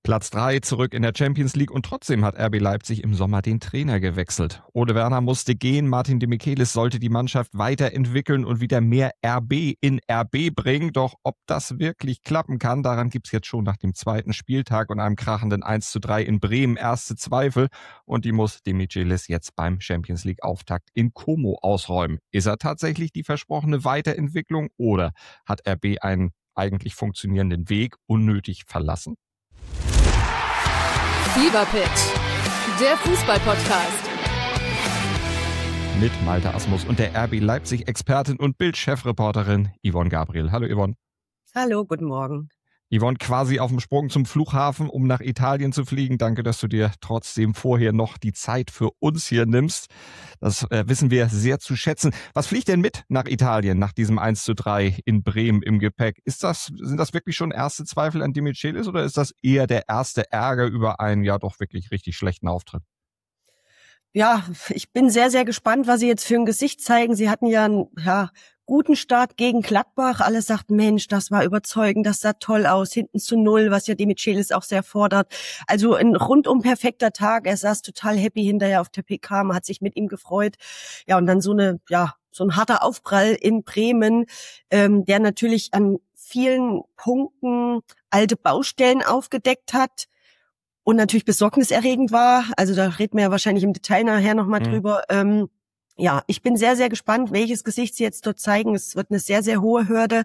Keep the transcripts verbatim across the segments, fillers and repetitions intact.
Platz drei zurück in der Champions League und trotzdem hat R B Leipzig im Sommer den Trainer gewechselt. Ole Werner musste gehen, Martin de Michelis sollte die Mannschaft weiterentwickeln und wieder mehr R B in R B bringen. Doch ob das wirklich klappen kann, daran gibt's jetzt schon nach dem zweiten Spieltag und einem krachenden eins zu drei in Bremen erste Zweifel. Und die muss de Michelis jetzt beim Champions League Auftakt in Como ausräumen. Ist er tatsächlich die versprochene Weiterentwicklung oder hat R B einen eigentlich funktionierenden Weg unnötig verlassen? Fever Pitch, der Fußball-Podcast. Mit Malte Asmus und der R B Leipzig-Expertin und Bild-Chefreporterin Yvonne Gabriel. Hallo Yvonne. Hallo, guten Morgen. Yvonne, quasi auf dem Sprung zum Flughafen, um nach Italien zu fliegen. Danke, dass du dir trotzdem vorher noch die Zeit für uns hier nimmst. Das äh, wissen wir sehr zu schätzen. Was fliegt denn mit nach Italien, nach diesem eins zu drei in Bremen im Gepäck? Ist das, sind das wirklich schon erste Zweifel an de Michelis oder ist das eher der erste Ärger über einen ja doch wirklich richtig schlechten Auftritt? Ja, ich bin sehr, sehr gespannt, was Sie jetzt für ein Gesicht zeigen. Sie hatten ja einen ja, guten Start gegen Gladbach. Alle sagten, Mensch, das war überzeugend, das sah toll aus, hinten zu null, was ja de Michelis auch sehr fordert. Also ein rundum perfekter Tag. Er saß total happy hinterher auf der P K, man hat sich mit ihm gefreut. Ja, und dann so eine, ja, so ein harter Aufprall in Bremen, ähm, der natürlich an vielen Punkten alte Baustellen aufgedeckt hat. Und natürlich besorgniserregend war, also da reden wir ja wahrscheinlich im Detail nachher nochmal mhm. drüber. Ähm, ja, ich bin sehr, sehr gespannt, welches Gesicht sie jetzt dort zeigen. Es wird eine sehr, sehr hohe Hürde.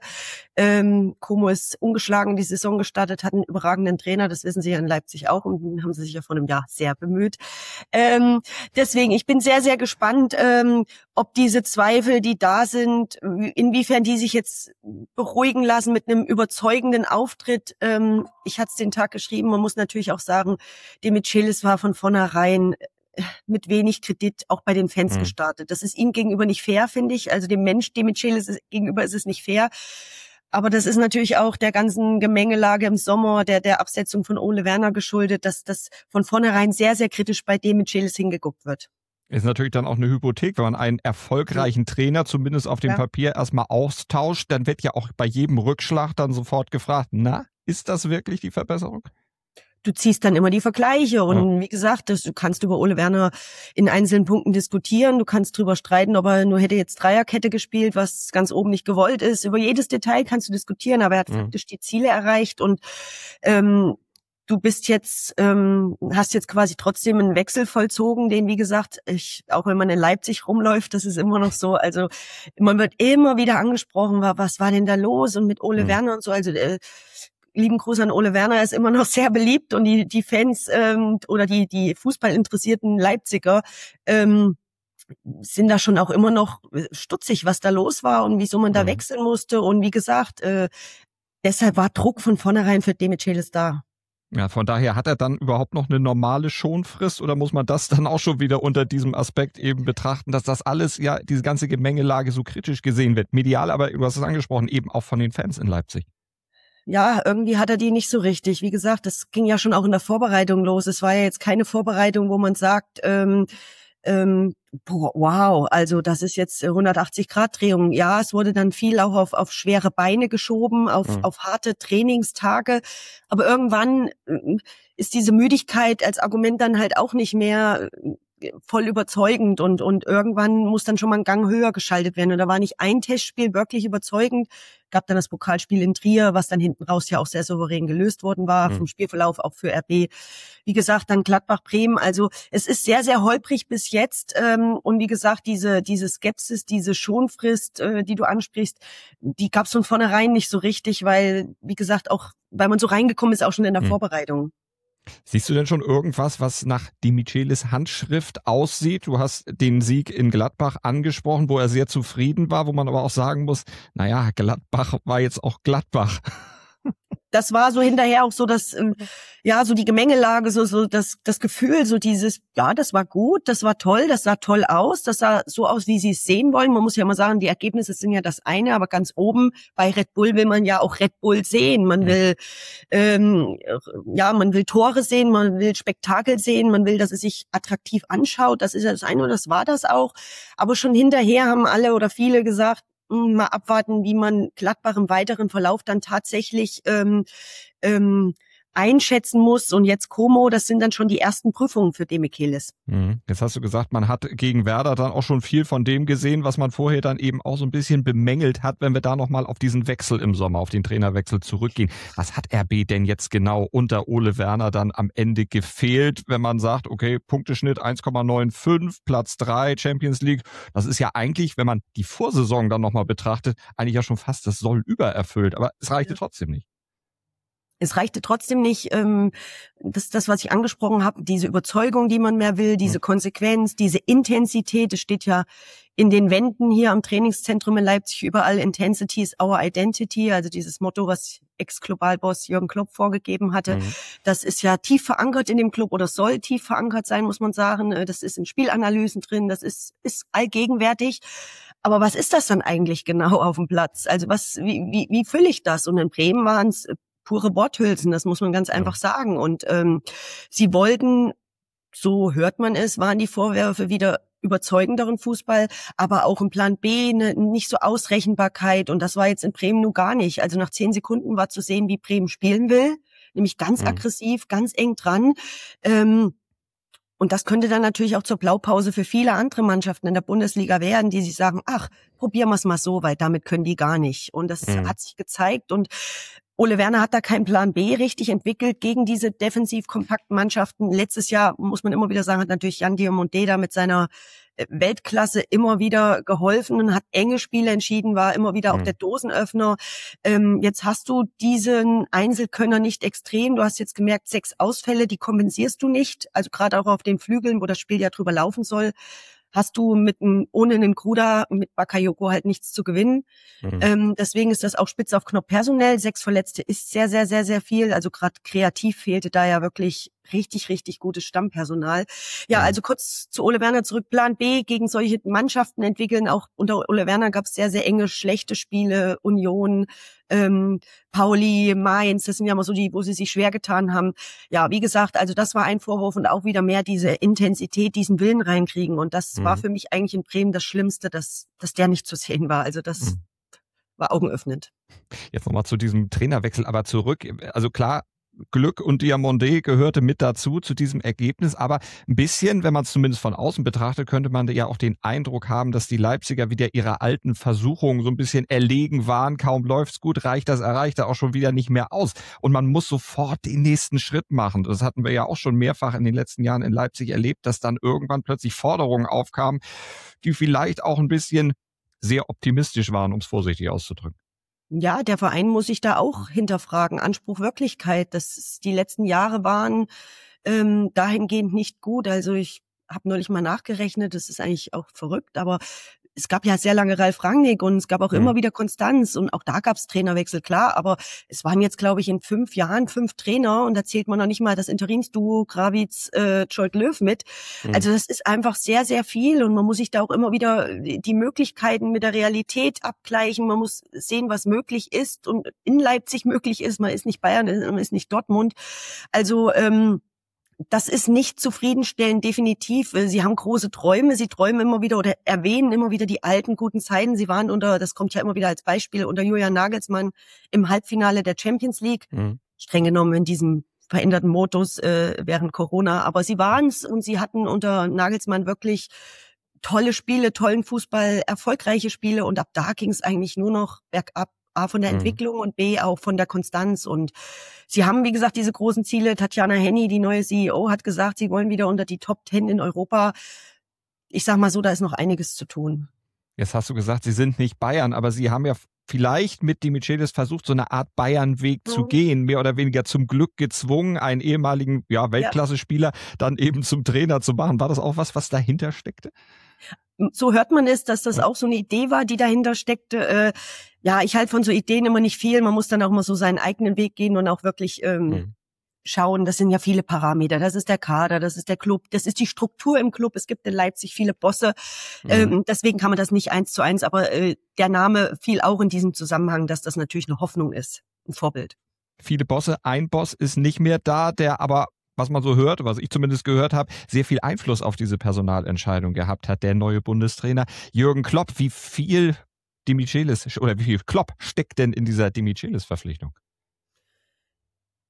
Ähm, Como ist ungeschlagen die Saison gestartet, hat einen überragenden Trainer, das wissen Sie ja in Leipzig auch und den haben sie sich ja vor einem Jahr sehr bemüht. Ähm, deswegen, ich bin sehr, sehr gespannt, ähm, ob diese Zweifel, die da sind, inwiefern die sich jetzt beruhigen lassen mit einem überzeugenden Auftritt. Ähm, ich hatte es den Tag geschrieben, man muss natürlich auch sagen, de Michelis war von vornherein mit wenig Kredit auch bei den Fans mhm. gestartet. Das ist ihm gegenüber nicht fair, finde ich. Also dem Mensch, de Michelis gegenüber ist es nicht fair. Aber das ist natürlich auch der ganzen Gemengelage im Sommer, der der Absetzung von Ole Werner geschuldet, dass das von vornherein sehr, sehr kritisch bei de Michelis hingeguckt wird. Ist natürlich dann auch eine Hypothek, wenn man einen erfolgreichen Trainer zumindest auf dem ja. Papier erstmal austauscht, dann wird ja auch bei jedem Rückschlag dann sofort gefragt, na, ist das wirklich die Verbesserung? Du ziehst dann immer die Vergleiche und ja. wie gesagt, das, du kannst über Ole Werner in einzelnen Punkten diskutieren, du kannst drüber streiten, ob er nur hätte jetzt Dreierkette gespielt, was ganz oben nicht gewollt ist. Über jedes Detail kannst du diskutieren, aber er hat ja. faktisch die Ziele erreicht und ähm, du bist jetzt, ähm, hast jetzt quasi trotzdem einen Wechsel vollzogen, den, wie gesagt, ich, auch wenn man in Leipzig rumläuft, das ist immer noch so, also man wird immer wieder angesprochen, was war denn da los und mit Ole mhm. Werner und so, also äh, lieben Gruß an Ole Werner, er ist immer noch sehr beliebt und die die Fans ähm, oder die die fußballinteressierten Leipziger ähm, sind da schon auch immer noch stutzig, was da los war und wieso man da mhm. wechseln musste und wie gesagt, äh, deshalb war Druck von vornherein für de Michelis da. Ja, von daher hat er dann überhaupt noch eine normale Schonfrist oder muss man das dann auch schon wieder unter diesem Aspekt eben betrachten, dass das alles, ja, diese ganze Gemengelage so kritisch gesehen wird, medial, aber du hast es angesprochen, eben auch von den Fans in Leipzig. Ja, irgendwie hat er die nicht so richtig. Wie gesagt, das ging ja schon auch in der Vorbereitung los. Es war ja jetzt keine Vorbereitung, wo man sagt, ähm, ähm, boah, wow, also das ist jetzt hundertachtzig Grad Drehung. Ja, es wurde dann viel auch auf, auf schwere Beine geschoben, auf, mhm. auf harte Trainingstage. Aber irgendwann ist diese Müdigkeit als Argument dann halt auch nicht mehr voll überzeugend und und irgendwann muss dann schon mal ein Gang höher geschaltet werden und da war nicht ein Testspiel wirklich überzeugend, gab dann das Pokalspiel in Trier, was dann hinten raus ja auch sehr souverän gelöst worden war, mhm. vom Spielverlauf auch für R B. Wie gesagt, dann Gladbach-Bremen, also es ist sehr, sehr holprig bis jetzt ähm, und wie gesagt, diese diese Skepsis, diese Schonfrist, äh, die du ansprichst, die gab es von vornherein nicht so richtig, weil, wie gesagt, auch weil man so reingekommen ist, auch schon in der mhm. Vorbereitung. Siehst du denn schon irgendwas, was nach de Michelis Handschrift aussieht? Du hast den Sieg in Gladbach angesprochen, wo er sehr zufrieden war, wo man aber auch sagen muss, naja, Gladbach war jetzt auch Gladbach. Das war so hinterher auch so das, ja, so die Gemengelage, so, so das, das Gefühl, so dieses, ja, das war gut, das war toll, das sah toll aus, das sah so aus, wie sie es sehen wollen. Man muss ja mal sagen, die Ergebnisse sind ja das eine, aber ganz oben bei Red Bull will man ja auch Red Bull sehen. Man will, ähm, ja, man will Tore sehen, man will Spektakel sehen, man will, dass es sich attraktiv anschaut. Das ist ja das eine und das war das auch. Aber schon hinterher haben alle oder viele gesagt, mal abwarten, wie man Gladbach im weiteren Verlauf dann tatsächlich ähm, ähm, einschätzen muss. Und jetzt Como, das sind dann schon die ersten Prüfungen für Demichelis. Mhm. Jetzt hast du gesagt, man hat gegen Werder dann auch schon viel von dem gesehen, was man vorher dann eben auch so ein bisschen bemängelt hat, wenn wir da nochmal auf diesen Wechsel im Sommer, auf den Trainerwechsel zurückgehen. Was hat R B denn jetzt genau unter Ole Werner dann am Ende gefehlt, wenn man sagt, okay, Punkteschnitt eins Komma fünfundneunzig, Platz drei, Champions League. Das ist ja eigentlich, wenn man die Vorsaison dann nochmal betrachtet, eigentlich ja schon fast das Soll übererfüllt. Aber es reichte trotzdem nicht. Es reichte trotzdem nicht, ähm, das das, was ich angesprochen habe, diese Überzeugung, die man mehr will, diese Konsequenz, diese Intensität. Es steht ja in den Wänden hier am Trainingszentrum in Leipzig überall, Intensity is our identity, also dieses Motto, was Ex-Globalboss Jürgen Klopp vorgegeben hatte. Mhm. Das ist ja tief verankert in dem Club oder soll tief verankert sein, muss man sagen. Das ist in Spielanalysen drin, das ist ist allgegenwärtig. Aber was ist das dann eigentlich genau auf dem Platz? Also was, wie, wie, wie fülle ich das? Und in Bremen waren es pure Worthülsen, das muss man ganz einfach sagen. Und ähm, sie wollten, so hört man es, waren die Vorwürfe wieder überzeugenderen Fußball, aber auch im Plan B eine nicht so Ausrechenbarkeit. Und das war jetzt in Bremen nur gar nicht. Also nach zehn Sekunden war zu sehen, wie Bremen spielen will, nämlich ganz mhm. aggressiv, ganz eng dran. Ähm, Und das könnte dann natürlich auch zur Blaupause für viele andere Mannschaften in der Bundesliga werden, die sich sagen, ach, probieren wir es mal so, weil damit können die gar nicht. Und das mhm. hat sich gezeigt. Und Ole Werner hat da keinen Plan B richtig entwickelt gegen diese defensiv kompakten Mannschaften. Letztes Jahr, muss man immer wieder sagen, hat natürlich Jan Diomandé mit seiner Weltklasse immer wieder geholfen und hat enge Spiele entschieden, war immer wieder mhm. auch der Dosenöffner. Ähm, jetzt hast du diesen Einzelkönner nicht extrem. Du hast jetzt gemerkt, sechs Ausfälle, die kompensierst du nicht. Also gerade auch auf den Flügeln, wo das Spiel ja drüber laufen soll, hast du mit einem, ohne einen Kruder, mit Bakayoko halt nichts zu gewinnen. Mhm. Ähm, deswegen ist das auch spitz auf Knopf personell. Sechs Verletzte ist sehr, sehr, sehr, sehr viel. Also gerade kreativ fehlte da ja wirklich richtig, richtig gutes Stammpersonal. Ja, also kurz zu Ole Werner zurück. Plan B gegen solche Mannschaften entwickeln. Auch unter Ole Werner gab es sehr, sehr enge, schlechte Spiele. Union, ähm, Pauli, Mainz, das sind ja mal so die, wo sie sich schwer getan haben. Ja, wie gesagt, also das war ein Vorwurf und auch wieder mehr diese Intensität, diesen Willen reinkriegen. Und das mhm. war für mich eigentlich in Bremen das Schlimmste, dass, dass der nicht zu sehen war. Also das mhm. war augenöffnend. Jetzt nochmal zu diesem Trainerwechsel, aber zurück. Also klar, Glück und Diomandé gehörte mit dazu, zu diesem Ergebnis. Aber ein bisschen, wenn man es zumindest von außen betrachtet, könnte man ja auch den Eindruck haben, dass die Leipziger wieder ihrer alten Versuchung so ein bisschen erlegen waren. Kaum läuft's gut, reicht das, erreicht er auch schon wieder nicht mehr aus. Und man muss sofort den nächsten Schritt machen. Das hatten wir ja auch schon mehrfach in den letzten Jahren in Leipzig erlebt, dass dann irgendwann plötzlich Forderungen aufkamen, die vielleicht auch ein bisschen sehr optimistisch waren, um es vorsichtig auszudrücken. Ja, der Verein muss sich da auch hinterfragen. Anspruch, Wirklichkeit. Das ist, die letzten Jahre waren ähm, dahingehend nicht gut. Also ich habe neulich mal nachgerechnet, das ist eigentlich auch verrückt, aber es gab ja sehr lange Ralf Rangnick und es gab auch mhm. immer wieder Konstanz und auch da gab es Trainerwechsel, klar, aber es waren jetzt, glaube ich, in fünf Jahren fünf Trainer und da zählt man noch nicht mal das Interimsduo Gravitz, äh, Jolt Löw mit. Mhm. Also das ist einfach sehr, sehr viel und man muss sich da auch immer wieder die Möglichkeiten mit der Realität abgleichen. Man muss sehen, was möglich ist und in Leipzig möglich ist. Man ist nicht Bayern, man ist nicht Dortmund. Also ähm, das ist nicht zufriedenstellend, definitiv. Sie haben große Träume, sie träumen immer wieder oder erwähnen immer wieder die alten guten Zeiten. Sie waren unter, das kommt ja immer wieder als Beispiel, unter Julian Nagelsmann im Halbfinale der Champions League. Mhm. Streng genommen in diesem veränderten Modus äh, während Corona. Aber sie waren es und sie hatten unter Nagelsmann wirklich tolle Spiele, tollen Fußball, erfolgreiche Spiele und ab da ging es eigentlich nur noch bergab. A, von der Entwicklung und B, auch von der Konstanz. Und sie haben, wie gesagt, diese großen Ziele. Tatjana Henny, die neue C E O, hat gesagt, sie wollen wieder unter die Top Ten in Europa. Ich sag mal so, da ist noch einiges zu tun. Jetzt hast du gesagt, sie sind nicht Bayern, aber sie haben ja vielleicht mit Demichelis versucht, so eine Art Bayern-Weg mhm. zu gehen, mehr oder weniger zum Glück gezwungen, einen ehemaligen ja, Weltklasse-Spieler dann eben zum Trainer zu machen. War das auch was, was dahinter steckte? So hört man es, dass das auch so eine Idee war, die dahinter steckte. Äh, ja, ich halte von so Ideen immer nicht viel. Man muss dann auch mal so seinen eigenen Weg gehen und auch wirklich ähm, mhm. schauen. Das sind ja viele Parameter. Das ist der Kader, das ist der Club, das ist die Struktur im Club. Es gibt in Leipzig viele Bosse. Mhm. Ähm, deswegen kann man das nicht eins zu eins. Aber äh, der Name fiel auch in diesem Zusammenhang, dass das natürlich eine Hoffnung ist, ein Vorbild. Viele Bosse, ein Boss ist nicht mehr da, der aber, was man so hört, was ich zumindest gehört habe, sehr viel Einfluss auf diese Personalentscheidung gehabt hat, der neue Bundestrainer Jürgen Klopp. Wie viel Demichelis oder wie viel Klopp steckt denn in dieser Demichelis-Verpflichtung?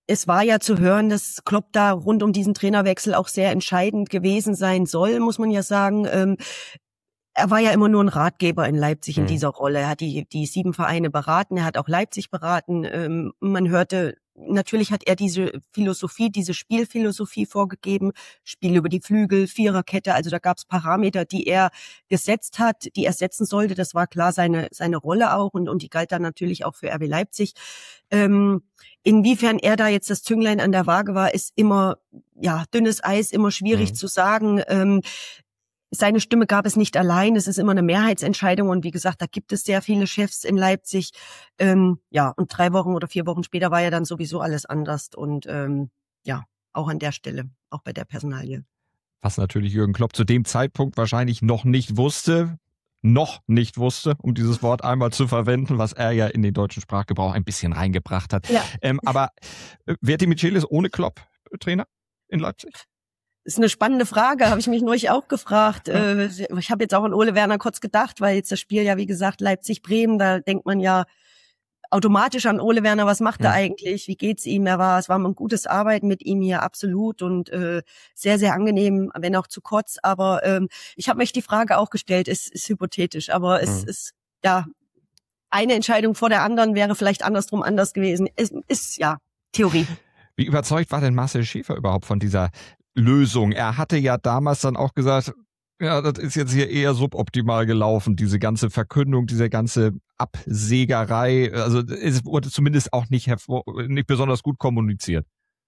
es war ja zu hören, dass Klopp da rund um diesen Trainerwechsel auch sehr entscheidend gewesen sein soll, muss man ja sagen. Ähm, er war ja immer nur ein Ratgeber in Leipzig in mhm. dieser Rolle. Er hat die, die sieben Vereine beraten, er hat auch Leipzig beraten. Ähm, man hörte, natürlich hat er diese Philosophie, diese Spielphilosophie vorgegeben, Spiel über die Flügel, Viererkette, also da gab es Parameter, die er gesetzt hat, die er setzen sollte. Das war klar seine seine Rolle auch und, und die galt dann natürlich auch für R B Leipzig. Ähm, inwiefern er da jetzt das Zünglein an der Waage war, ist immer, ja, dünnes Eis, immer schwierig mhm. zu sagen. Ähm, Seine Stimme gab es nicht allein. Es ist immer eine Mehrheitsentscheidung. Und wie gesagt, da gibt es sehr viele Chefs in Leipzig. Ähm, ja, und drei Wochen oder vier Wochen später war ja dann sowieso alles anders. Und ähm, ja, auch an der Stelle, auch bei der Personalie. Was natürlich Jürgen Klopp zu dem Zeitpunkt wahrscheinlich noch nicht wusste, noch nicht wusste, um dieses Wort einmal zu verwenden, was er ja in den deutschen Sprachgebrauch ein bisschen reingebracht hat. Ja. Ähm, aber wäre Demichelis ohne Klopp Trainer in Leipzig? Ist eine spannende Frage, habe ich mich neulich auch gefragt. Ja. Ich habe jetzt auch an Ole Werner kurz gedacht, weil jetzt das Spiel ja, wie gesagt, Leipzig-Bremen, da denkt man ja automatisch an Ole Werner, was macht ja. er eigentlich, wie geht's ihm? Er war, es war ein gutes Arbeiten mit ihm hier, absolut, und äh, sehr, sehr angenehm, wenn auch zu kurz. Aber ähm, ich habe mich die Frage auch gestellt, ist, ist hypothetisch, aber es mhm. ist, ja, eine Entscheidung vor der anderen wäre vielleicht andersrum anders gewesen. Es ist, ja, Theorie. Wie überzeugt war denn Marcel Schäfer überhaupt von dieser Lösung? Er hatte ja damals dann auch gesagt, ja, das ist jetzt hier eher suboptimal gelaufen, diese ganze Verkündung, diese ganze Absägerei. Also es wurde zumindest auch nicht, hervor, nicht besonders gut kommuniziert.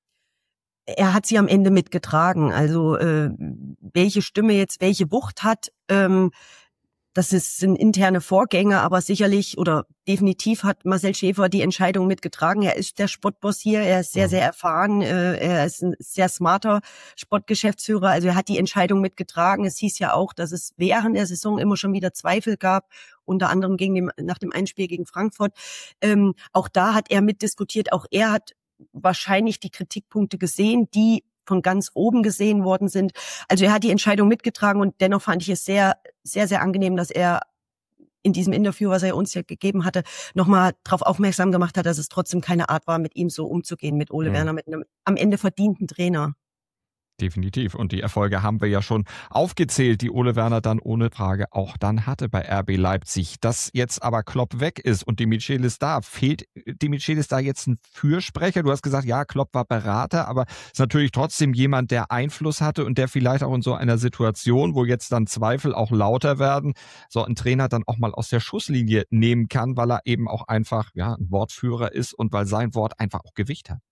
Er hat sie am Ende mitgetragen. Also äh, welche Stimme jetzt welche Wucht hat, ähm, das ist, sind interne Vorgänge, aber sicherlich oder definitiv hat Marcel Schäfer die Entscheidung mitgetragen. Er ist der Sportboss hier, er ist sehr, sehr erfahren, äh, er ist ein sehr smarter Sportgeschäftsführer, also er hat die Entscheidung mitgetragen. Es hieß ja auch, dass es während der Saison immer schon wieder Zweifel gab, unter anderem gegen dem, nach dem Einspiel gegen Frankfurt. Ähm, auch da hat er mitdiskutiert, auch er hat wahrscheinlich die Kritikpunkte gesehen, die von ganz oben gesehen worden sind. Also er hat die Entscheidung mitgetragen und dennoch fand ich es sehr, sehr, sehr angenehm, dass er in diesem Interview, was er uns ja gegeben hatte, nochmal darauf aufmerksam gemacht hat, dass es trotzdem keine Art war, mit ihm so umzugehen, mit Ole mhm. Werner, mit einem am Ende verdienten Trainer. Definitiv. Und die Erfolge haben wir ja schon aufgezählt, die Ole Werner dann ohne Frage auch dann hatte bei R B Leipzig. Dass jetzt aber Klopp weg ist und Demichelis da, fehlt Demichelis da jetzt ein Fürsprecher? Du hast gesagt, ja, Klopp war Berater, aber ist natürlich trotzdem jemand, der Einfluss hatte und der vielleicht auch in so einer Situation, wo jetzt dann Zweifel auch lauter werden, so ein Trainer dann auch mal aus der Schusslinie nehmen kann, weil er eben auch einfach ja ein Wortführer ist und weil sein Wort einfach auch Gewicht hat.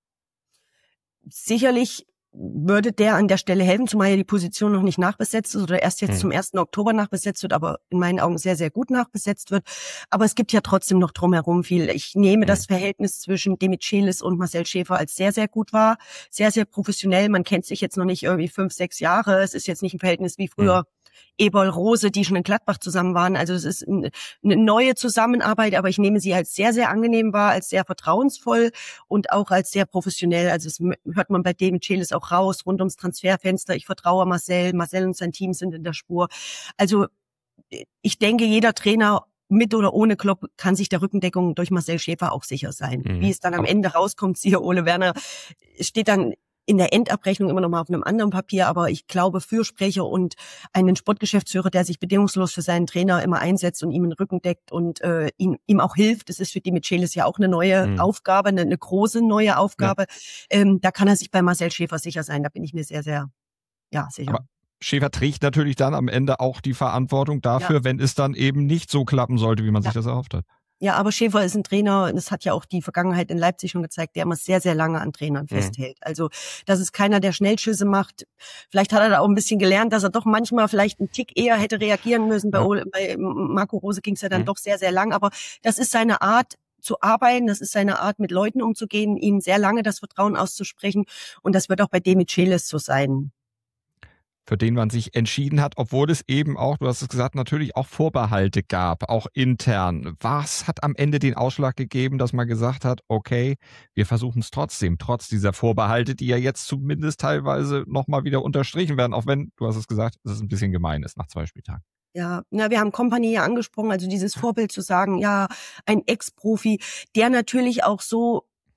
Sicherlich würde der an der Stelle helfen, zumal ja die Position noch nicht nachbesetzt ist oder erst jetzt mhm. zum ersten Oktober nachbesetzt wird, aber in meinen Augen sehr, sehr gut nachbesetzt wird. Aber es gibt ja trotzdem noch drumherum viel. Ich nehme mhm. das Verhältnis zwischen Demichelis und Marcel Schäfer als sehr, sehr gut wahr. Sehr, sehr professionell. Man kennt sich jetzt noch nicht irgendwie fünf, sechs Jahre. Es ist jetzt nicht ein Verhältnis wie früher mhm. Eberl, Rose, die schon in Gladbach zusammen waren. Also es ist eine neue Zusammenarbeit, aber ich nehme sie als sehr, sehr angenehm wahr, als sehr vertrauensvoll und auch als sehr professionell. Also das hört man bei Demichelis auch raus, rund ums Transferfenster. Ich vertraue Marcel, Marcel und sein Team sind in der Spur. Also ich denke, jeder Trainer mit oder ohne Klopp kann sich der Rückendeckung durch Marcel Schäfer auch sicher sein. Mhm. Wie es dann am Ende rauskommt, siehe Ole Werner, steht dann in der Endabrechnung immer noch mal auf einem anderen Papier, aber ich glaube, Fürsprecher und einen Sportgeschäftsführer, der sich bedingungslos für seinen Trainer immer einsetzt und ihm den Rücken deckt und äh, ihm, ihm auch hilft, das ist für Demichelis ja auch eine neue mhm. Aufgabe, eine, eine große neue Aufgabe. Ja. Ähm, da kann er sich bei Marcel Schäfer sicher sein, da bin ich mir sehr, sehr ja sicher. Aber Schäfer trägt natürlich dann am Ende auch die Verantwortung dafür, ja. wenn es dann eben nicht so klappen sollte, wie man ja. sich das erhofft hat. Ja, aber Schäfer ist ein Trainer, das hat ja auch die Vergangenheit in Leipzig schon gezeigt, der immer sehr, sehr lange an Trainern mhm. festhält. Also das ist keiner, der Schnellschüsse macht. Vielleicht hat er da auch ein bisschen gelernt, dass er doch manchmal vielleicht einen Tick eher hätte reagieren müssen. Ja. Bei, bei Marco Rose ging es ja dann mhm. doch sehr, sehr lang. Aber das ist seine Art zu arbeiten, das ist seine Art, mit Leuten umzugehen, ihnen sehr lange das Vertrauen auszusprechen. Und das wird auch bei Demichelis so sein. Für den man sich entschieden hat, obwohl es eben auch, du hast es gesagt, natürlich auch Vorbehalte gab, auch intern. Was hat am Ende den Ausschlag gegeben, dass man gesagt hat, okay, wir versuchen es trotzdem, trotz dieser Vorbehalte, die ja jetzt zumindest teilweise nochmal wieder unterstrichen werden, auch wenn, du hast es gesagt, es ist ein bisschen gemein ist nach zwei Spieltagen. Ja, na, wir haben Kompany ja angesprochen, also dieses Vorbild zu sagen, ja, ein Ex-Profi, der natürlich auch so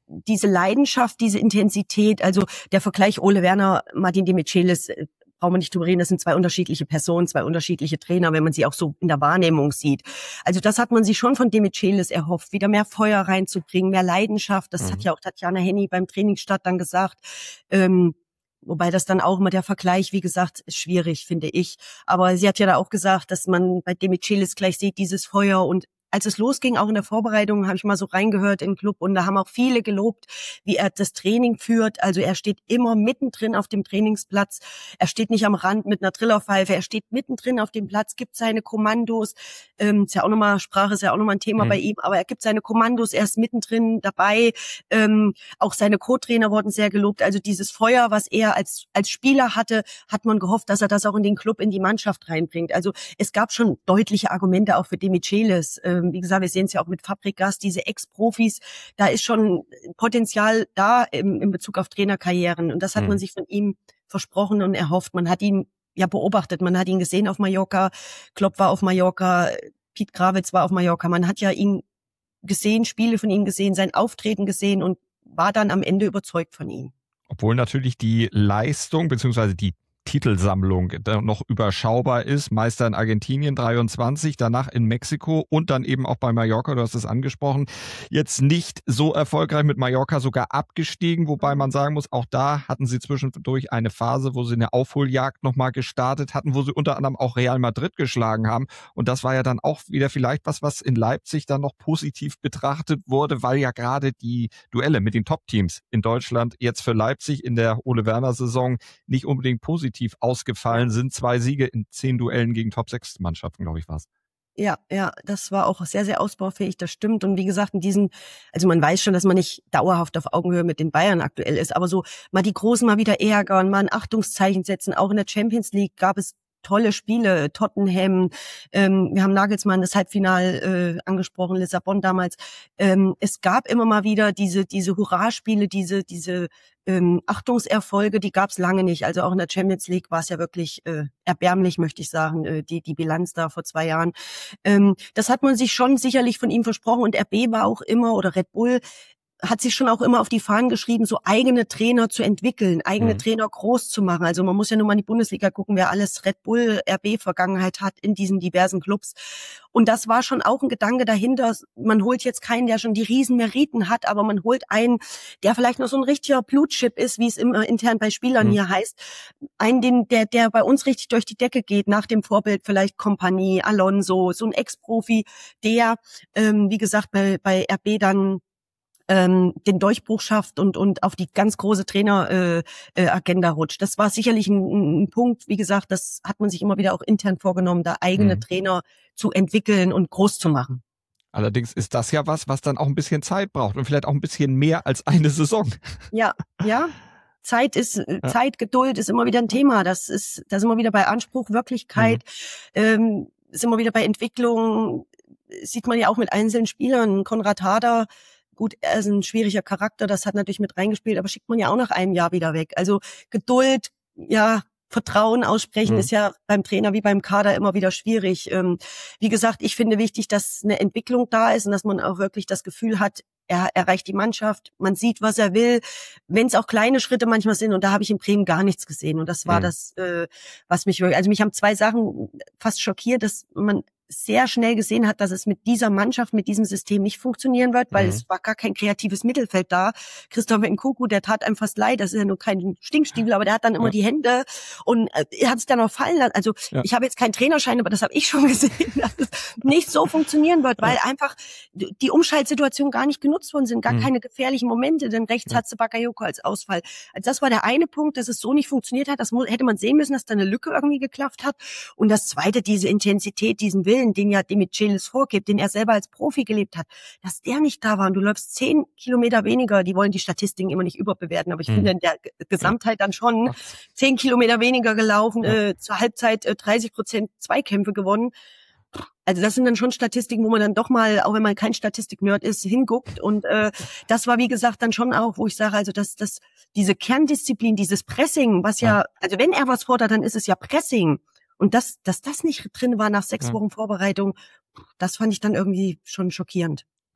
diese Leidenschaft, diese Intensität, also der Vergleich Ole Werner, Martin Demichelis, brauchen wir nicht drüber reden, das sind zwei unterschiedliche Personen, zwei unterschiedliche Trainer, wenn man sie auch so in der Wahrnehmung sieht. Also das hat man sich schon von Demichelis erhofft, wieder mehr Feuer reinzubringen, mehr Leidenschaft. Das mhm. hat ja auch Tatjana Henny beim Trainingsstart dann gesagt. Ähm, wobei das dann auch immer der Vergleich, wie gesagt, ist schwierig, finde ich. Aber sie hat ja da auch gesagt, dass man bei Demichelis gleich sieht, dieses Feuer. Und als es losging, auch in der Vorbereitung, habe ich mal so reingehört in den Club und da haben auch viele gelobt, wie er das Training führt. Also er steht immer mittendrin auf dem Trainingsplatz. Er steht nicht am Rand mit einer Trillerpfeife. Er steht mittendrin auf dem Platz, gibt seine Kommandos. Ähm, ist ja auch nochmal, Sprache ist ja auch nochmal ein Thema mhm. bei ihm, aber er gibt seine Kommandos, er ist mittendrin dabei. Ähm, auch seine Co-Trainer wurden sehr gelobt. Also dieses Feuer, was er als, als Spieler hatte, hat man gehofft, dass er das auch in den Club, in die Mannschaft reinbringt. Also es gab schon deutliche Argumente auch für Demichelis. Wie gesagt, wir sehen es ja auch mit Fabregas, diese Ex-Profis, da ist schon Potenzial da im, in Bezug auf Trainerkarrieren. Und das hat mhm. man sich von ihm versprochen und erhofft. Man hat ihn ja beobachtet, man hat ihn gesehen auf Mallorca, Klopp war auf Mallorca, Piet Gravitz war auf Mallorca. Man hat ja ihn gesehen, Spiele von ihm gesehen, sein Auftreten gesehen und war dann am Ende überzeugt von ihm. Obwohl natürlich die Leistung bzw. die Titelsammlung noch überschaubar ist. Meister in Argentinien dreiundzwanzig, danach in Mexiko und dann eben auch bei Mallorca, du hast es angesprochen, jetzt nicht so erfolgreich, mit Mallorca sogar abgestiegen, wobei man sagen muss, auch da hatten sie zwischendurch eine Phase, wo sie eine Aufholjagd nochmal gestartet hatten, wo sie unter anderem auch Real Madrid geschlagen haben und das war ja dann auch wieder vielleicht was, was in Leipzig dann noch positiv betrachtet wurde, weil ja gerade die Duelle mit den Top-Teams in Deutschland jetzt für Leipzig in der Ole-Werner-Saison nicht unbedingt positiv ausgefallen sind. Zwei Siege in zehn Duellen gegen Top sechs Mannschaften, glaube ich, war es. Ja, ja, das war auch sehr, sehr ausbaufähig, das stimmt. Und wie gesagt, in diesen, also man weiß schon, dass man nicht dauerhaft auf Augenhöhe mit den Bayern aktuell ist, aber so mal die Großen mal wieder ärgern, mal ein Achtungszeichen setzen. Auch in der Champions League gab es tolle Spiele, Tottenham, ähm, wir haben Nagelsmann das Halbfinale äh, angesprochen, Lissabon damals. Ähm, es gab immer mal wieder diese diese Hurra-Spiele, diese diese ähm, Achtungserfolge, die gab es lange nicht. Also auch in der Champions League war es ja wirklich äh, erbärmlich, möchte ich sagen, äh, die die Bilanz da vor zwei Jahren. Ähm, das hat man sich schon sicherlich von ihm versprochen und R B war auch immer, oder Red Bull, hat sich schon auch immer auf die Fahnen geschrieben, so eigene Trainer zu entwickeln, eigene mhm. Trainer groß zu machen. Also man muss ja nur mal in die Bundesliga gucken, wer alles Red Bull, R B-Vergangenheit hat in diesen diversen Clubs. Und das war schon auch ein Gedanke dahinter. Man holt jetzt keinen, der schon die Riesenmeriten hat, aber man holt einen, der vielleicht noch so ein richtiger Blutchip ist, wie es immer intern bei Spielern mhm. hier heißt. Einen, den, der, der bei uns richtig durch die Decke geht, nach dem Vorbild vielleicht Kompanie, Alonso, so ein Ex-Profi, der, ähm, wie gesagt, bei, bei R B dann ähm, den Durchbruch schafft und und auf die ganz große Trainer-Agenda äh, äh, Agenda rutscht. Das war sicherlich ein, ein Punkt, wie gesagt, das hat man sich immer wieder auch intern vorgenommen, da eigene mhm. Trainer zu entwickeln und groß zu machen. Allerdings ist das ja was, was dann auch ein bisschen Zeit braucht und vielleicht auch ein bisschen mehr als eine Saison. Ja, ja. Zeit ist, ja. Zeit, Geduld ist immer wieder ein Thema. Das ist, da sind wir wieder bei Anspruch, Wirklichkeit, mhm. ähm, sind wir wieder bei Entwicklung. Sieht man ja auch mit einzelnen Spielern. Konrad Harder, gut, er ist ein schwieriger Charakter, das hat natürlich mit reingespielt, aber schickt man ja auch nach einem Jahr wieder weg. Also Geduld, ja, Vertrauen aussprechen mhm. ist ja beim Trainer wie beim Kader immer wieder schwierig. Ähm, wie gesagt, ich finde wichtig, dass eine Entwicklung da ist und dass man auch wirklich das Gefühl hat, er erreicht die Mannschaft, man sieht, was er will, wenn es auch kleine Schritte manchmal sind. Und da habe ich in Bremen gar nichts gesehen. Und das war mhm. das, äh, was mich wirklich, also mich haben zwei Sachen fast schockiert, dass man sehr schnell gesehen hat, dass es mit dieser Mannschaft, mit diesem System nicht funktionieren wird, weil mhm. es war gar kein kreatives Mittelfeld da. Christopher Nkunku, der tat einem fast leid, das ist ja nur kein Stinkstiefel, aber der hat dann immer ja. die Hände und äh, er hat es dann auch fallen lassen. Also ja. ich habe jetzt keinen Trainerschein, aber das habe ich schon gesehen, dass es nicht so funktionieren wird, weil ja. einfach die Umschaltsituationen gar nicht genutzt worden sind, gar mhm. keine gefährlichen Momente, denn rechts ja. hatte Bakayoko als Ausfall. Also das war der eine Punkt, dass es so nicht funktioniert hat, das hätte man sehen müssen, dass da eine Lücke irgendwie geklafft hat. Und das zweite, diese Intensität, diesen Willen, den ja Demichelis vorgibt, den er selber als Profi gelebt hat, dass der nicht da war und du läufst zehn Kilometer weniger, die wollen die Statistiken immer nicht überbewerten, aber ich hm. finde in der Gesamtheit dann schon zehn Kilometer weniger gelaufen, ja. äh, zur Halbzeit äh, dreißig Prozent Zweikämpfe gewonnen. Also das sind dann schon Statistiken, wo man dann doch mal, auch wenn man kein Statistik-Nerd ist, hinguckt. Und äh, das war, wie gesagt, dann schon auch, wo ich sage, also dass das diese Kerndisziplin, dieses Pressing, was ja, ja, also wenn er was fordert, dann ist es ja Pressing. Und dass, dass das nicht drin war nach sechs ja. Wochen Vorbereitung, das fand ich dann irgendwie schon schockierend.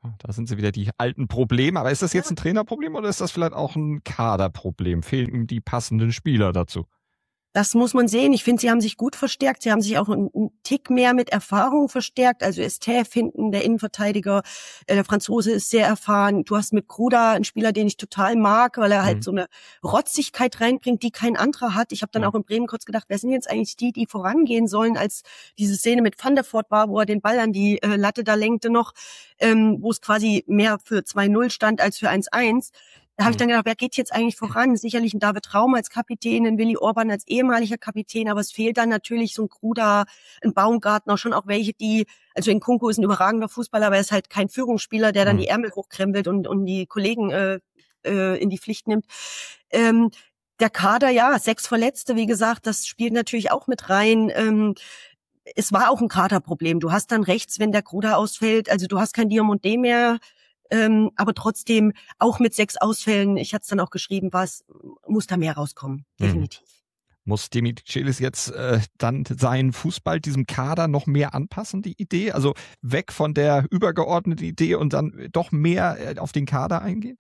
Da sind sie wieder die alten Probleme. Aber ist das jetzt ein Trainerproblem oder ist das vielleicht auch ein Kaderproblem? Fehlen ihm die passenden Spieler dazu? Das muss man sehen. Ich finde, sie haben sich gut verstärkt. Sie haben sich auch einen Tick mehr mit Erfahrung verstärkt. Also Estève hinten, der Innenverteidiger, äh, der Franzose ist sehr erfahren. Du hast mit Kruda einen Spieler, den ich total mag, weil er halt mhm. so eine Rotzigkeit reinbringt, die kein anderer hat. Ich habe dann ja. auch in Bremen kurz gedacht, wer sind jetzt eigentlich die, die vorangehen sollen, als diese Szene mit Van der Voort war, wo er den Ball an die äh, Latte da lenkte noch, ähm, wo es quasi mehr für zwei null stand als für eins eins. Da habe ich dann gedacht, wer geht jetzt eigentlich voran? Sicherlich ein David Raum als Kapitän, ein Willi Orban als ehemaliger Kapitän, aber es fehlt dann natürlich so ein Kruda, ein Baumgartner, schon auch welche, die, also Nkunku ist ein überragender Fußballer, aber er ist halt kein Führungsspieler, der dann die Ärmel hochkrempelt und, und die Kollegen äh, äh, in die Pflicht nimmt. Ähm, der Kader, ja, sechs Verletzte, wie gesagt, das spielt natürlich auch mit rein. Ähm, es war auch ein Kaderproblem. Du hast dann rechts, wenn der Kruda ausfällt, also du hast kein Diomandé mehr, Ähm, aber trotzdem, auch mit sechs Ausfällen, ich hatte es dann auch geschrieben, was muss da mehr rauskommen, definitiv. Mhm. Muss Demichelis jetzt äh, dann seinen Fußball diesem Kader noch mehr anpassen, die Idee? Also weg von der übergeordneten Idee und dann doch mehr äh, auf den Kader eingehen?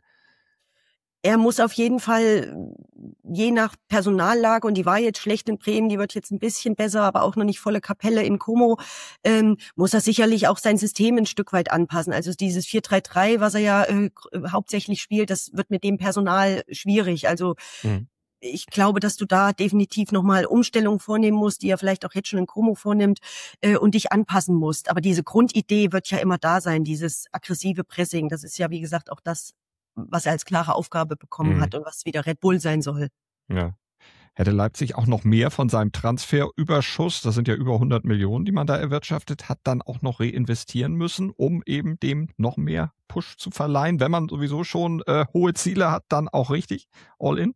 Er muss auf jeden Fall, je nach Personallage, und die war jetzt schlecht in Bremen, die wird jetzt ein bisschen besser, aber auch noch nicht volle Kapelle in Como, ähm, muss er sicherlich auch sein System ein Stück weit anpassen. Also dieses vier drei drei, was er ja äh, hauptsächlich spielt, das wird mit dem Personal schwierig. Also mhm. ich glaube, dass du da definitiv nochmal Umstellungen vornehmen musst, die er vielleicht auch jetzt schon in Como vornimmt, äh, und dich anpassen musst. Aber diese Grundidee wird ja immer da sein, dieses aggressive Pressing. Das ist ja, wie gesagt, auch das, was er als klare Aufgabe bekommen mhm. hat und was wieder Red Bull sein soll. Ja. Hätte Leipzig auch noch mehr von seinem Transferüberschuss, das sind ja über hundert Millionen, die man da erwirtschaftet hat, dann auch noch reinvestieren müssen, um eben dem noch mehr Push zu verleihen, wenn man sowieso schon äh, hohe Ziele hat, dann auch richtig all in?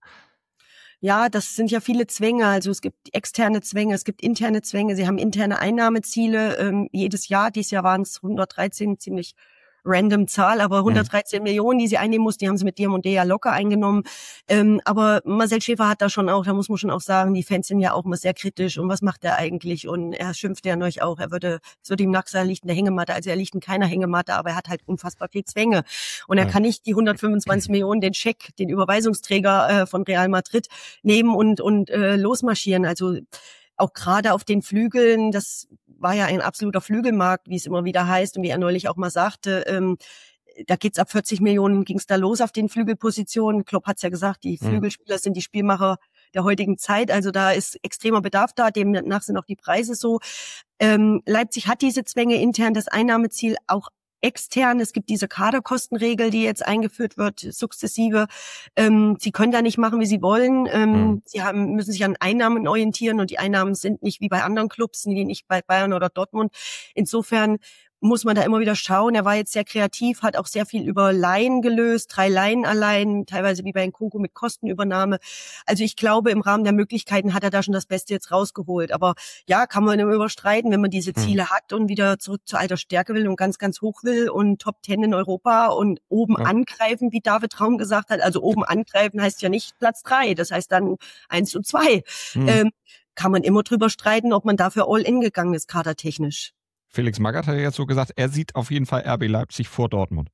Ja, das sind ja viele Zwänge. Also es gibt externe Zwänge, es gibt interne Zwänge. Sie haben interne Einnahmeziele ähm, jedes Jahr. Dieses Jahr waren es hundertdreizehn, ziemlich random Zahl, aber hundertdreizehn mhm. Millionen, die sie einnehmen mussten, die haben sie mit Diomandé ja locker eingenommen. Ähm, aber Marcel Schäfer hat da schon auch, da muss man schon auch sagen, die Fans sind ja auch immer sehr kritisch. Und was macht er eigentlich? Und er schimpft ja neulich auch, er würde, es würde ihm nach sein, er liegt in der Hängematte. Also er liegt in keiner Hängematte, aber er hat halt unfassbar viel Zwänge. Und er ja. kann nicht die hundertfünfundzwanzig Millionen, den Scheck, den Überweisungsträger äh, von Real Madrid nehmen und, und äh, losmarschieren. Also auch gerade auf den Flügeln, das war ja ein absoluter Flügelmarkt, wie es immer wieder heißt und wie er neulich auch mal sagte, ähm, da geht's ab vierzig Millionen ging's da los auf den Flügelpositionen. Klopp hat's ja gesagt, die Flügelspieler sind die Spielmacher der heutigen Zeit, also da ist extremer Bedarf da, demnach sind auch die Preise so. Ähm, Leipzig hat diese Zwänge intern, das Einnahmeziel auch extern. Es gibt diese Kaderkostenregel, die jetzt eingeführt wird, sukzessive. Ähm, sie können da nicht machen, wie sie wollen. Ähm, mhm. Sie haben, müssen sich an Einnahmen orientieren und die Einnahmen sind nicht wie bei anderen Clubs, sind die nicht bei Bayern oder Dortmund. Insofern muss man da immer wieder schauen. Er war jetzt sehr kreativ, hat auch sehr viel über Leihen gelöst, drei Leihen allein, teilweise wie bei Nkunku mit Kostenübernahme. Also ich glaube, im Rahmen der Möglichkeiten hat er da schon das Beste jetzt rausgeholt. Aber ja, kann man immer überstreiten, wenn man diese Ziele mhm. hat und wieder zurück zur alter Stärke will und ganz, ganz hoch will und Top Ten in Europa und oben ja. angreifen, wie David Raum gesagt hat. Also oben angreifen heißt ja nicht Platz drei, das heißt dann eins und zwei. Mhm. Ähm, kann man immer drüber streiten, ob man dafür all in gegangen ist, kadertechnisch. Felix Magath hat ja jetzt so gesagt, er sieht auf jeden Fall R B Leipzig vor Dortmund.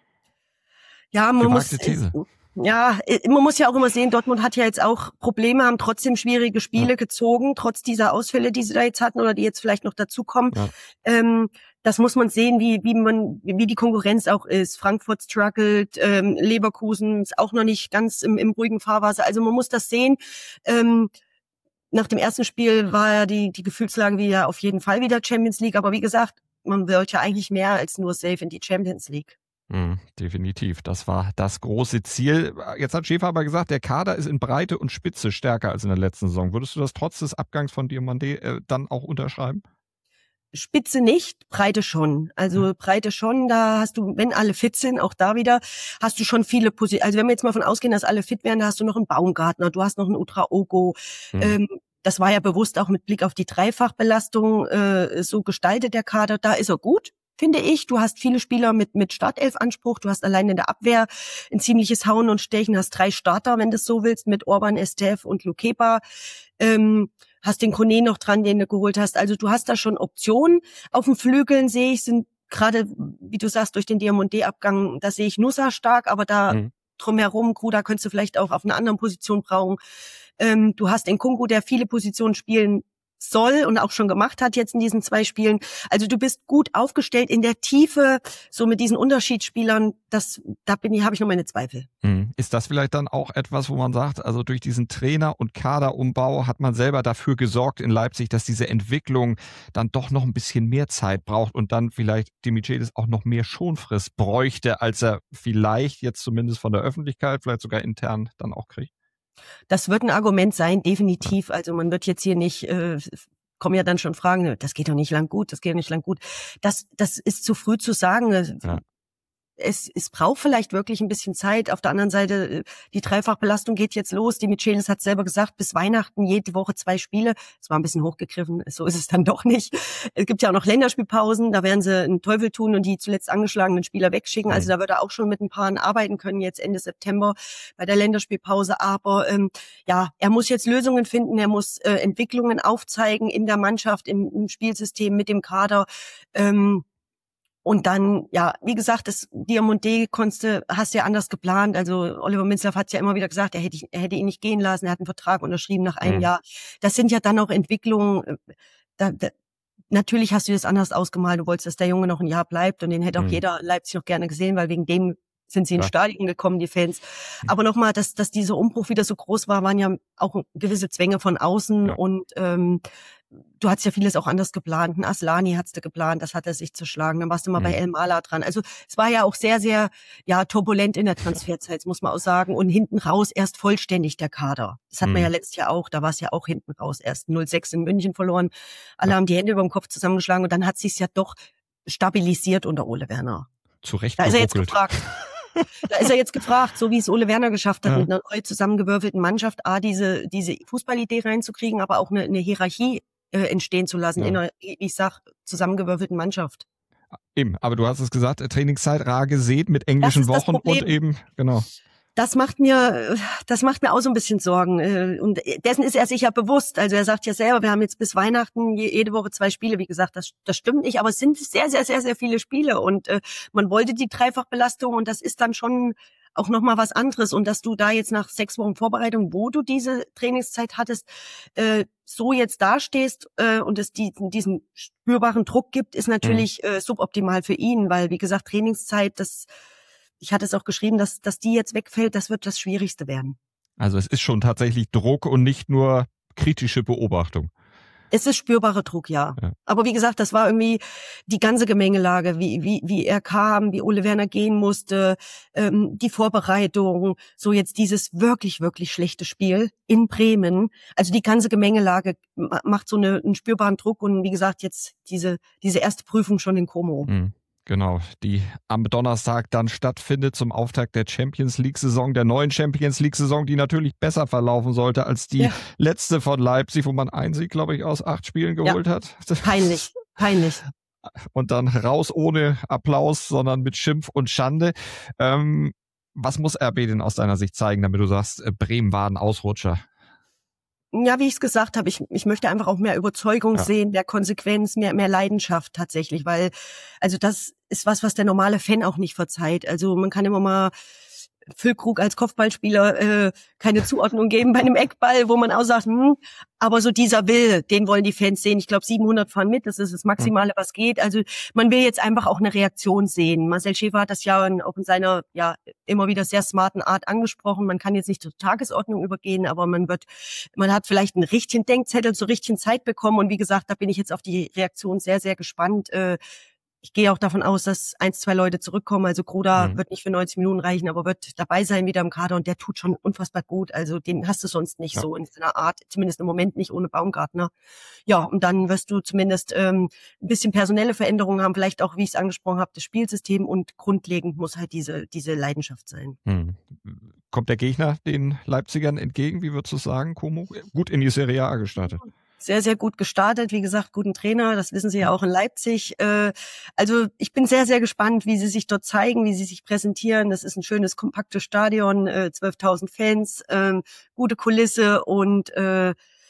Ja, man Gewagte muss, These. ja, man muss ja auch immer sehen, Dortmund hat ja jetzt auch Probleme, haben trotzdem schwierige Spiele ja. gezogen, trotz dieser Ausfälle, die sie da jetzt hatten oder die jetzt vielleicht noch dazukommen. Ja. Ähm, das muss man sehen, wie, wie man, wie die Konkurrenz auch ist. Frankfurt struggelt, ähm, Leverkusen ist auch noch nicht ganz im, im ruhigen Fahrwasser. Also man muss das sehen. Ähm, Nach dem ersten Spiel war ja die, die Gefühlslage wieder auf jeden Fall wieder Champions League. Aber wie gesagt, man wollte ja eigentlich mehr als nur safe in die Champions League. Mm, definitiv. Das war das große Ziel. Jetzt hat Schäfer aber gesagt, der Kader ist in Breite und Spitze stärker als in der letzten Saison. Würdest du das trotz des Abgangs von Diomandé äh, dann auch unterschreiben? Spitze nicht, Breite schon. Also Breite schon, da hast du, wenn alle fit sind, auch da wieder, hast du schon viele Positionen. Also wenn wir jetzt mal von ausgehen, dass alle fit wären, da hast du noch einen Baumgartner, du hast noch einen Udraogo. Hm. Ähm, das war ja bewusst auch mit Blick auf die Dreifachbelastung äh, so gestaltet, der Kader. Da ist er gut, finde ich. Du hast viele Spieler mit mit Startelf-Anspruch. Du hast allein in der Abwehr ein ziemliches Hauen und Stechen. Hast drei Starter, wenn du es so willst, mit Orban, Estève und Lukepa. Ähm, hast den Kone noch dran, den du geholt hast. Also du hast da schon Optionen. Auf den Flügeln sehe ich, sind gerade, wie du sagst, durch den Diomandé-Abgang, da sehe ich Nusa stark, aber da mhm. drumherum, Gruda könntest du vielleicht auch auf einer anderen Position brauchen. Ähm, du hast Nkunku, der viele Positionen spielen soll und auch schon gemacht hat jetzt in diesen zwei Spielen. Also du bist gut aufgestellt in der Tiefe, so mit diesen Unterschiedsspielern, das, da bin ich, habe ich noch meine Zweifel. Ist das vielleicht dann auch etwas, wo man sagt, also durch diesen Trainer- und Kaderumbau hat man selber dafür gesorgt in Leipzig, dass diese Entwicklung dann doch noch ein bisschen mehr Zeit braucht und dann vielleicht Demichelis auch noch mehr Schonfrist bräuchte, als er vielleicht jetzt zumindest von der Öffentlichkeit, vielleicht sogar intern dann auch kriegt? Das wird ein Argument sein, definitiv. Also man wird jetzt hier nicht, äh, kommen ja dann schon Fragen, das geht doch nicht lang gut, das geht doch nicht lang gut. Das, das ist zu früh zu sagen. Ja. Es, es braucht vielleicht wirklich ein bisschen Zeit. Auf der anderen Seite, die Dreifachbelastung geht jetzt los. Die Michelis hat selber gesagt, bis Weihnachten jede Woche zwei Spiele. Das war ein bisschen hochgegriffen, so ist es dann doch nicht. Es gibt ja auch noch Länderspielpausen, da werden sie einen Teufel tun und die zuletzt angeschlagenen Spieler wegschicken. Also da wird er auch schon mit ein paar arbeiten können, jetzt Ende September bei der Länderspielpause. Aber ähm, ja, er muss jetzt Lösungen finden, er muss äh, Entwicklungen aufzeigen in der Mannschaft, im, im Spielsystem, mit dem Kader. Ähm, Und dann, ja, wie gesagt, das Diomandé konntest, hast du ja anders geplant. Also Oliver Minzlaff hat ja immer wieder gesagt, er hätte, er hätte ihn nicht gehen lassen. Er hat einen Vertrag unterschrieben nach einem mhm. Jahr. Das sind ja dann auch Entwicklungen. Da, da, natürlich hast du das anders ausgemalt. Du wolltest, dass der Junge noch ein Jahr bleibt. Und den hätte auch mhm. jeder Leipzig noch gerne gesehen, weil wegen dem sind sie ins Stadion gekommen, die Fans. Aber nochmal, dass, dass dieser Umbruch wieder so groß war, waren ja auch gewisse Zwänge von außen. Ja. Und ähm, du hast ja vieles auch anders geplant. Ein Aslani hattest du geplant, das hat er sich zerschlagen. Dann warst du mal mhm. bei El Mala dran. Also es war ja auch sehr, sehr ja turbulent in der Transferzeit, muss man auch sagen. Und hinten raus erst vollständig der Kader. Das hat mhm. man ja letztes Jahr auch. Da war es ja auch hinten raus. Erst null sechs in München verloren. Alle ja. haben die Hände über dem Kopf zusammengeschlagen. Und dann hat sich's ja doch stabilisiert unter Ole Werner. Zu Recht da ist er jetzt gefragt. Da ist er jetzt gefragt, so wie es Ole Werner geschafft hat, ja. mit einer neu zusammengewürfelten Mannschaft, A, diese diese Fußballidee reinzukriegen, aber auch eine, eine Hierarchie äh, entstehen zu lassen ja. in einer, wie ich sag, zusammengewürfelten Mannschaft. Eben, aber du hast es gesagt, Trainingszeit rar gesät mit englischen Wochen und eben, genau. Das macht mir, das macht mir auch so ein bisschen Sorgen. Und dessen ist er sich ja bewusst. Also er sagt ja selber, wir haben jetzt bis Weihnachten jede Woche zwei Spiele. Wie gesagt, das, das stimmt nicht, aber es sind sehr, sehr, sehr, sehr viele Spiele. Und äh, man wollte die Dreifachbelastung und das ist dann schon auch nochmal was anderes. Und dass du da jetzt nach sechs Wochen Vorbereitung, wo du diese Trainingszeit hattest, äh, so jetzt dastehst äh, und es die, diesen spürbaren Druck gibt, ist natürlich mhm. äh, suboptimal für ihn. Weil, wie gesagt, Trainingszeit, das ich hatte es auch geschrieben, dass, dass die jetzt wegfällt, das wird das Schwierigste werden. Also es ist schon tatsächlich Druck und nicht nur kritische Beobachtung. Es ist spürbarer Druck, ja. ja. Aber wie gesagt, das war irgendwie die ganze Gemengelage, wie, wie, wie er kam, wie Ole Werner gehen musste, ähm, die Vorbereitung, so jetzt dieses wirklich, wirklich schlechte Spiel in Bremen. Also die ganze Gemengelage macht so eine, einen spürbaren Druck und wie gesagt, jetzt diese, diese erste Prüfung schon in Como. Mhm. Genau, die am Donnerstag dann stattfindet zum Auftakt der Champions-League-Saison, der neuen Champions-League-Saison, die natürlich besser verlaufen sollte als die ja. letzte von Leipzig, wo man einen Sieg, glaube ich, aus acht Spielen geholt ja. hat. Peinlich, peinlich. Und dann raus ohne Applaus, sondern mit Schimpf und Schande. Ähm, was muss R B denn aus deiner Sicht zeigen, damit du sagst, Bremen war ein Ausrutscher? Ja, wie ich es gesagt habe, ich, ich möchte einfach auch mehr Überzeugung ja. sehen, mehr Konsequenz, mehr, mehr Leidenschaft tatsächlich, weil, also das ist was, was der normale Fan auch nicht verzeiht. Also man kann immer mal Füllkrug als Kopfballspieler äh, keine Zuordnung geben bei einem Eckball, wo man auch sagt, hm, aber so dieser Will, den wollen die Fans sehen. Ich glaube, siebenhundert fahren mit, das ist das Maximale, was geht. Also man will jetzt einfach auch eine Reaktion sehen. Marcel Schäfer hat das ja auch in seiner ja immer wieder sehr smarten Art angesprochen. Man kann jetzt nicht zur Tagesordnung übergehen, aber man wird, man hat vielleicht einen richtigen Denkzettel zur richtigen Zeit bekommen. Und wie gesagt, da bin ich jetzt auf die Reaktion sehr, sehr gespannt. Äh, Ich gehe auch davon aus, dass eins, zwei Leute zurückkommen. Also Gruda mhm. wird nicht für neunzig Minuten reichen, aber wird dabei sein wieder im Kader und der tut schon unfassbar gut. Also den hast du sonst nicht ja. so in seiner Art, zumindest im Moment nicht ohne Baumgartner. Ja, und dann wirst du zumindest ähm, ein bisschen personelle Veränderungen haben, vielleicht auch, wie ich es angesprochen habe, das Spielsystem und grundlegend muss halt diese diese Leidenschaft sein. Mhm. Kommt der Gegner den Leipzigern entgegen? Wie würdest du sagen, Como? Gut in die Serie A gestartet. Sehr, sehr gut gestartet. Wie gesagt, guten Trainer. Das wissen Sie ja auch in Leipzig. Also ich bin sehr, sehr gespannt, wie Sie sich dort zeigen, wie Sie sich präsentieren. Das ist ein schönes, kompaktes Stadion, zwölftausend Fans, gute Kulisse und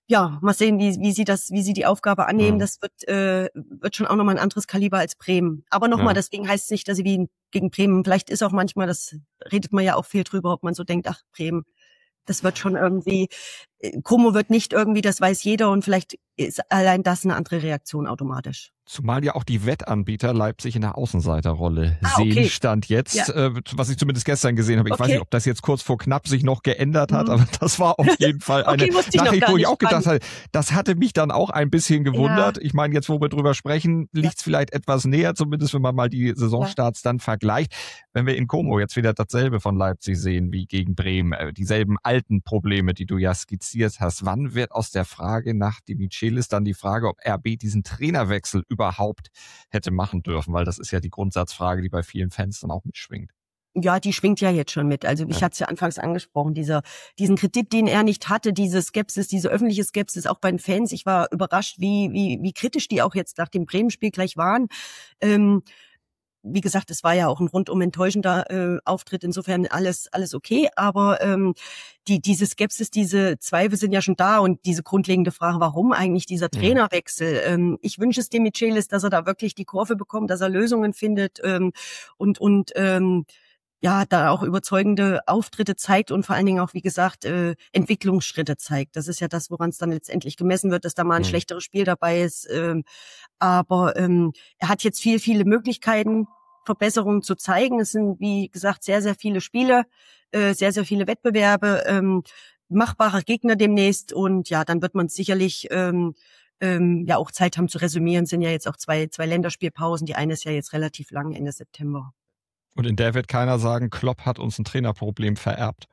Ja, mal sehen, wie, wie sie das, wie sie die Aufgabe annehmen. Mhm. Das wird, äh, wird schon auch nochmal ein anderes Kaliber als Bremen. Aber nochmal, ja. deswegen heißt es nicht, dass sie wie gegen Bremen, vielleicht ist auch manchmal, das redet man ja auch viel drüber, ob man so denkt, ach, Bremen, das wird schon irgendwie, Como wird nicht irgendwie, das weiß jeder und vielleicht ist allein das eine andere Reaktion automatisch. Zumal ja auch die Wettanbieter Leipzig in der Außenseiterrolle ah, sehen, okay. Stand jetzt, ja. äh, was ich zumindest gestern gesehen habe. Ich okay. weiß nicht, ob das jetzt kurz vor knapp sich noch geändert hat, mhm. aber das war auf jeden Fall eine okay, Nachricht, wo ich auch gedacht habe, das hatte mich dann auch ein bisschen gewundert. Ja. Ich meine, jetzt, wo wir drüber sprechen, liegt es ja. vielleicht etwas näher, zumindest wenn man mal die Saisonstarts ja. dann vergleicht. Wenn wir in Como jetzt wieder dasselbe von Leipzig sehen wie gegen Bremen, äh, dieselben alten Probleme, die du ja skizziert hast, wann wird aus der Frage nach Demichelis dann die Frage, ob R B diesen Trainerwechsel überhaupt hätte machen dürfen, weil das ist ja die Grundsatzfrage, die bei vielen Fans dann auch mitschwingt. Ja, die schwingt ja jetzt schon mit. Also ich ja. hatte es ja anfangs angesprochen, dieser diesen Kredit, den er nicht hatte, diese Skepsis, diese öffentliche Skepsis auch bei den Fans. Ich war überrascht, wie wie wie kritisch die auch jetzt nach dem Bremen-Spiel gleich waren. Ähm, Wie gesagt, es war ja auch ein rundum enttäuschender äh, Auftritt, insofern alles alles okay, aber ähm, die diese Skepsis, diese Zweifel sind ja schon da und diese grundlegende Frage, warum eigentlich dieser Trainerwechsel? Ja. Ähm, ich wünsche es dem Michelis, dass er da wirklich die Kurve bekommt, dass er Lösungen findet ähm, und und ähm, ja, da auch überzeugende Auftritte zeigt und vor allen Dingen auch, wie gesagt, äh, Entwicklungsschritte zeigt. Das ist ja das, woran es dann letztendlich gemessen wird, dass da mal ein mhm. schlechteres Spiel dabei ist. Ähm, aber ähm, er hat jetzt viel, viele Möglichkeiten, Verbesserungen zu zeigen. Es sind, wie gesagt, sehr, sehr viele Spiele, äh, sehr, sehr viele Wettbewerbe, ähm, machbare Gegner demnächst. Und ja, dann wird man sicherlich ähm, ähm, ja auch Zeit haben zu resümieren. Es sind ja jetzt auch zwei, zwei Länderspielpausen. Die eine ist ja jetzt relativ lang, Ende September. Und in der wird keiner sagen, Klopp hat uns ein Trainerproblem vererbt.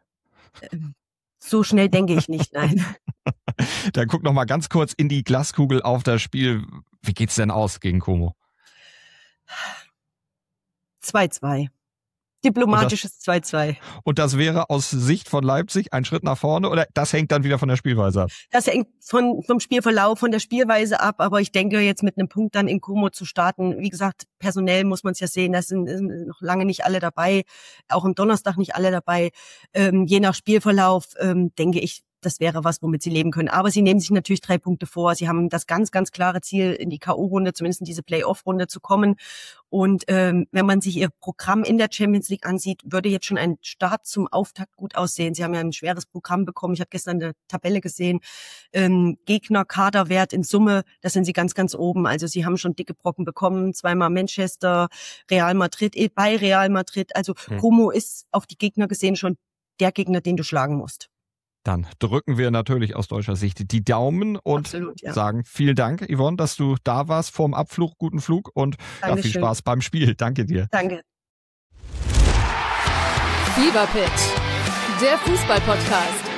So schnell denke ich nicht, nein. Dann guck noch mal ganz kurz in die Glaskugel auf das Spiel. Wie geht's denn aus gegen Como? zwei zwei. Diplomatisches zwei zwei. Und das wäre aus Sicht von Leipzig ein Schritt nach vorne oder das hängt dann wieder von der Spielweise ab? Das hängt von, vom Spielverlauf, von der Spielweise ab, aber ich denke jetzt mit einem Punkt dann in Como zu starten, wie gesagt, personell muss man es ja sehen, da sind, sind noch lange nicht alle dabei, auch am Donnerstag nicht alle dabei, ähm, je nach Spielverlauf ähm, denke ich, das wäre was, womit sie leben können. Aber sie nehmen sich natürlich drei Punkte vor. Sie haben das ganz, ganz klare Ziel, in die K O-Runde, zumindest in diese Play-Off-Runde zu kommen. Und ähm, wenn man sich ihr Programm in der Champions League ansieht, würde jetzt schon ein Start zum Auftakt gut aussehen. Sie haben ja ein schweres Programm bekommen. Ich habe gestern eine Tabelle gesehen. Ähm, Gegner, Kaderwert in Summe, da sind sie ganz, ganz oben. Also sie haben schon dicke Brocken bekommen. Zweimal Manchester, Real Madrid, bei Real Madrid. Also hm. Como ist auf die Gegner gesehen schon der Gegner, den du schlagen musst. Dann drücken wir natürlich aus deutscher Sicht die Daumen und Absolut, ja. sagen vielen Dank, Yvonne, dass du da warst vorm Abflug. Guten Flug und ja, viel Spaß beim Spiel. Danke dir. Danke. Fever Pitch, der Fußball-Podcast.